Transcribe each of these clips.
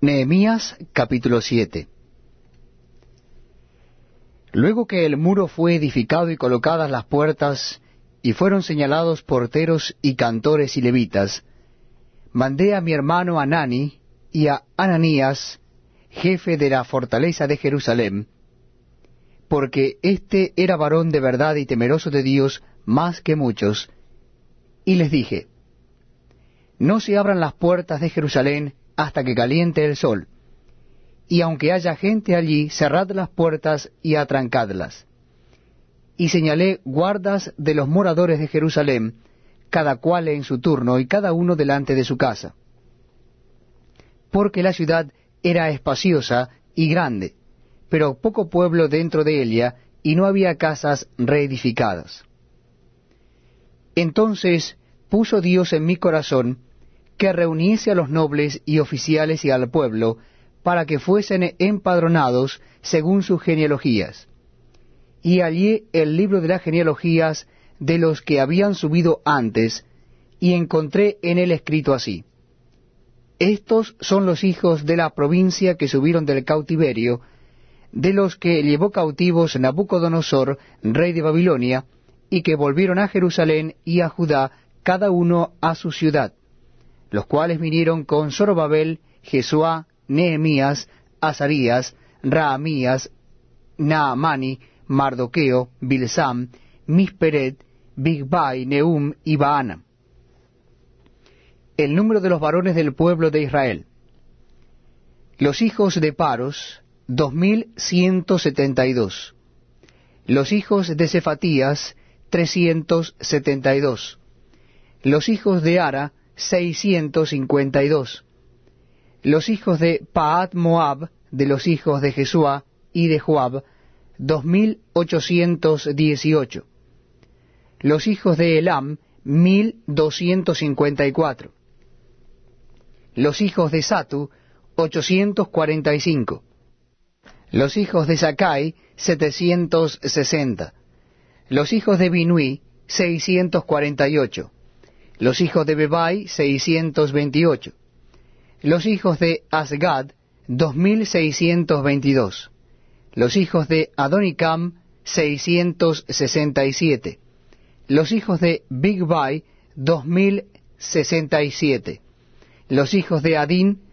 Nehemías capítulo 7. Luego que el muro fue edificado y colocadas las puertas, y fueron señalados porteros y cantores y levitas, mandé a mi hermano Hanani y a Ananías, jefe de la fortaleza de Jerusalén, porque éste era varón de verdad y temeroso de Dios más que muchos, y les dije: no se abran las puertas de Jerusalén hasta que caliente el sol, y aunque haya gente allí, cerrad las puertas y atrancadlas. Y señalé guardas de los moradores de Jerusalén, cada cual en su turno, y cada uno delante de su casa. Porque la ciudad era espaciosa y grande, pero poco pueblo dentro de ella, y no había casas reedificadas. Entonces puso Dios en mi corazón que reuniese a los nobles y oficiales y al pueblo, para que fuesen empadronados según sus genealogías. Y hallé el libro de las genealogías de los que habían subido antes, y encontré en él escrito así: estos son los hijos de la provincia que subieron del cautiverio, de los que llevó cautivos Nabucodonosor, rey de Babilonia, y que volvieron a Jerusalén y a Judá, cada uno a su ciudad, los cuales vinieron con Zorobabel, Jesuá, Nehemías, Azarías, Raamías, Naamani, Mardoqueo, Bilsam, Misperet, Bigvai, Nehum y Baana. El número de los varones del pueblo de Israel. Los hijos de Paros, 2172. Los hijos de Cefatías, 372. Los hijos de Ara, 652. Los hijos de Pahat Moab, de los hijos de Jesuá y de Joab, 2818. Los hijos de Elam, 1254. Los hijos de Satu, 845. Los hijos de Sakai, 760. Los hijos de Binui, 648. Los hijos de Bebai, 628. Los hijos de Asgad, 2622. Los hijos de Adonicam, 667. Los hijos de Bigvai, 2067. Los hijos de Adín,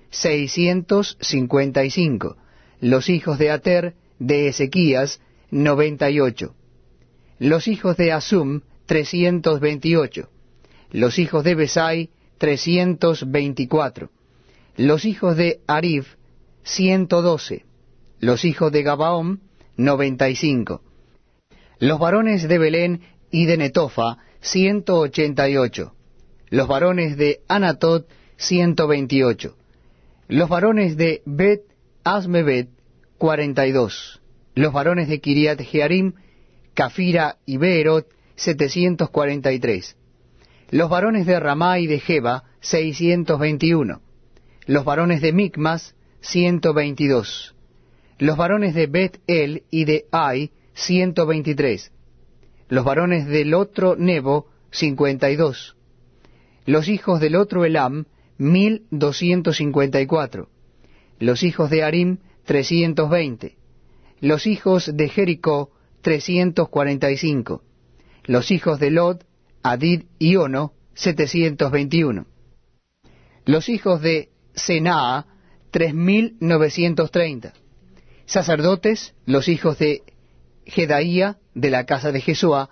655. Los hijos de Ater, de Ezequías, 98. Los hijos de Asum, 328. Los hijos de Besai, 324. Los hijos de Arif, 112. Los hijos de Gabaón, 95. Los varones de Belén y de Netofa, 188. Los varones de Anatot, 128. Los varones de Bet Asmebet, 42. Los varones de Kiriat Jearim, Cafira y Beerot, 743. Los varones de Ramá y de Geba, 621. Los varones de Micmas, 122. Los varones de Bet-El y de Ai, 123. Los varones del otro Nebo, 52. Los hijos del otro Elam, 1254. Los hijos de Arim, 320. Los hijos de Jericó, 345. Los hijos de Lod, Adid y Ono, 721. Los hijos de Senaa, 3930. Sacerdotes, los hijos de Jedaía, de la casa de Jesuá,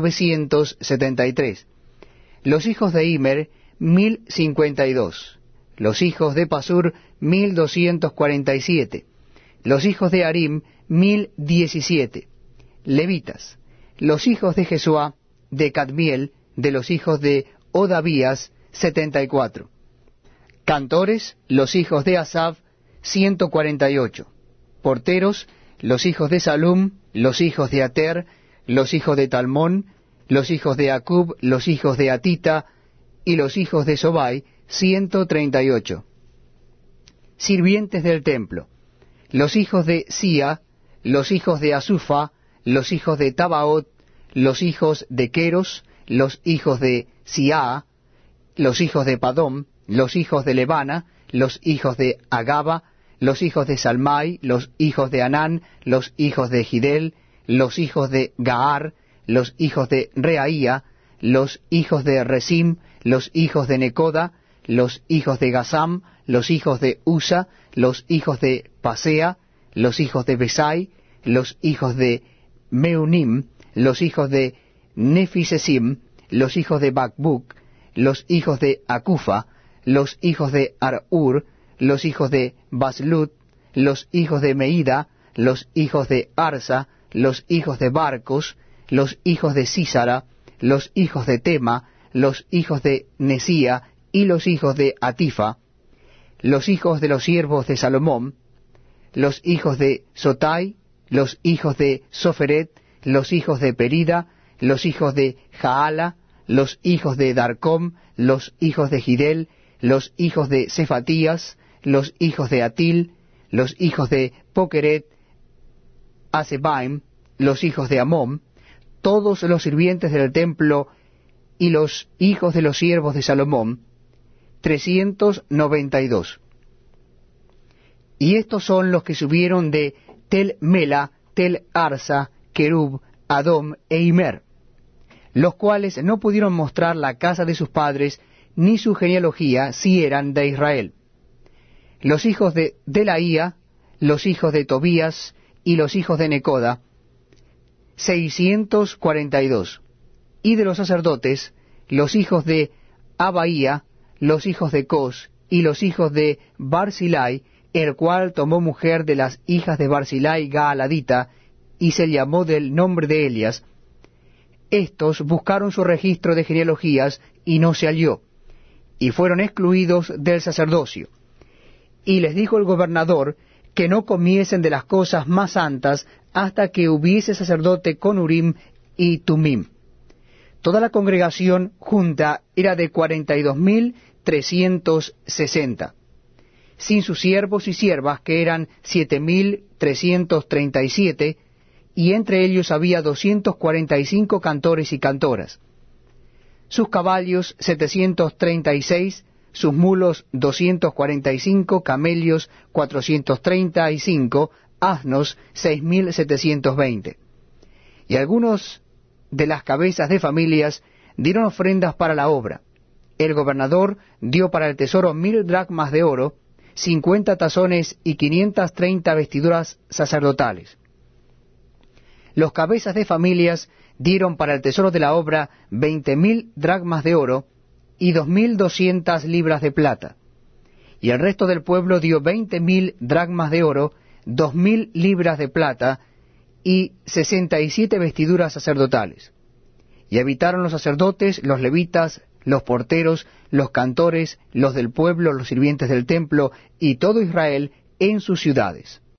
973. Los hijos de Imer, 1052. Los hijos de Pasur, 1247. Los hijos de Arim, 1017. Levitas, los hijos de Jesuá, de Cadmiel, de los hijos de Odavías, 74. Cantores, los hijos de Asaf, 148. Porteros, los hijos de Salum, los hijos de Ater, los hijos de Talmón, los hijos de Acub, los hijos de Atita, y los hijos de Sobai, 138. Sirvientes del templo, los hijos de Sia, los hijos de Asufa, los hijos de Tabaot, los hijos de Queros, los hijos de Siaa, los hijos de Padom, los hijos de Lebana, los hijos de Agaba, los hijos de Salmai, los hijos de Anán, los hijos de Gidel, los hijos de Gaar, los hijos de Reaía, los hijos de Resim, los hijos de Necoda, los hijos de Gasam, los hijos de Usa, los hijos de Pasea, los hijos de Besai, los hijos de Meunim, los hijos de Nefisesim, los hijos de Bakbuk, los hijos de Acufa, los hijos de Arur, los hijos de Baslut, los hijos de Meida, los hijos de Arsa, los hijos de Barcos, los hijos de Sísara, los hijos de Tema, los hijos de Nesía y los hijos de Atifa, los hijos de los siervos de Salomón, los hijos de Sotai, los hijos de Soferet, los hijos de Perida, los hijos de Jaala, los hijos de Darcom, los hijos de Gidel, los hijos de Cefatías, los hijos de Atil, los hijos de Pokeret, Asebaim, los hijos de Amón, todos los sirvientes del templo y los hijos de los siervos de Salomón, 392. Y estos son los que subieron de Tel Mela, Tel Arsa, Kerub, Adom e Imer, los cuales no pudieron mostrar la casa de sus padres ni su genealogía si eran de Israel. Los hijos de Delaía, los hijos de Tobías y los hijos de Necoda, 642. Y de los sacerdotes, los hijos de Abaía, los hijos de Cos y los hijos de Barzilai, el cual tomó mujer de las hijas de Barzilai Gaaladita, y se llamó del nombre de Elias. Estos buscaron su registro de genealogías, y no se halló, y fueron excluidos del sacerdocio. Y les dijo el gobernador que no comiesen de las cosas más santas hasta que hubiese sacerdote con Urim y Tumim. Toda la congregación junta era de 42.360, sin sus siervos y siervas, que eran 7.337, y entre ellos había 245 cantores y cantoras. Sus caballos 736, sus mulos 245, camellos 435, asnos 6.720. Y algunos de las cabezas de familias dieron ofrendas para la obra. El gobernador dio para el tesoro 1,000 dracmas de oro, 50 tazones y 530 vestiduras sacerdotales. Los cabezas de familias dieron para el tesoro de la obra 20,000 dracmas de oro y 2,200 libras de plata. Y el resto del pueblo dio 20,000 dracmas de oro, 2,000 libras de plata y 67 vestiduras sacerdotales. Y habitaron los sacerdotes, los levitas, los porteros, los cantores, los del pueblo, los sirvientes del templo y todo Israel en sus ciudades.